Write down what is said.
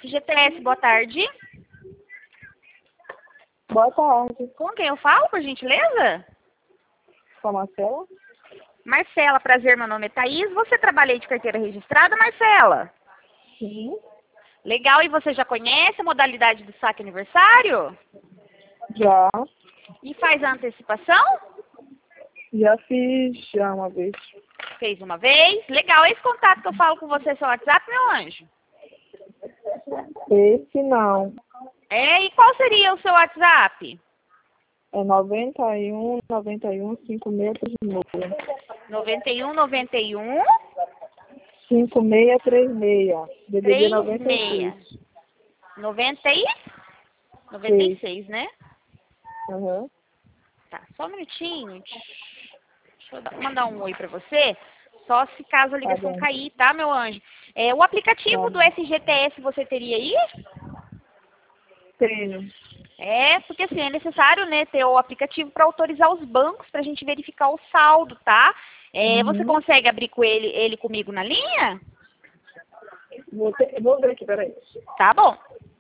FGTS, boa tarde. Boa tarde. Com quem eu falo, por gentileza? Com a Marcela? Marcela, prazer, meu nome é Thaís. Você trabalha aí de carteira registrada, Marcela? Sim. Legal, e você já conhece a modalidade do saque aniversário? Já. E faz a antecipação? Já fiz já uma vez. Fez uma vez? Legal, esse contato que eu falo com você é seu WhatsApp, meu anjo? Esse não. É, e qual seria o seu WhatsApp? É 91 5636. 91 5636. DDD 36 96. 96, né? Aham. Tá, só um minutinho. Deixa eu mandar um oi pra você. Só se caso a Tá ligação bom. cair, tá, meu anjo? O aplicativo Tá do bom. FGTS você teria aí? Tenho. Porque assim, é necessário, né, ter o aplicativo para autorizar os bancos para a gente verificar o saldo, tá? Você Uhum. consegue abrir com ele comigo na linha? Vou ver aqui, peraí. Tá bom.